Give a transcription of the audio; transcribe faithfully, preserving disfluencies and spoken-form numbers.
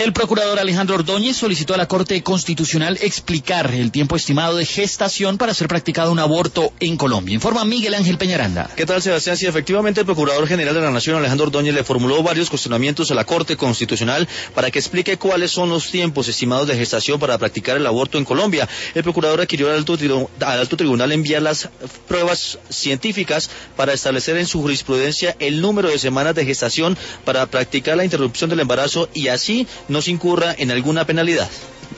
El procurador Alejandro Ordóñez solicitó a la Corte Constitucional explicar el tiempo estimado de gestación para ser practicado un aborto en Colombia. Informa Miguel Ángel Peñaranda. ¿Qué tal, Sebastián? Sí, efectivamente, el Procurador General de la Nación, Alejandro Ordóñez, le formuló varios cuestionamientos a la Corte Constitucional para que explique cuáles son los tiempos estimados de gestación para practicar el aborto en Colombia. El procurador requirió al alto, al alto tribunal enviar las pruebas científicas para establecer en su jurisprudencia el número de semanas de gestación para practicar la interrupción del embarazo y así no se incurra en alguna penalidad.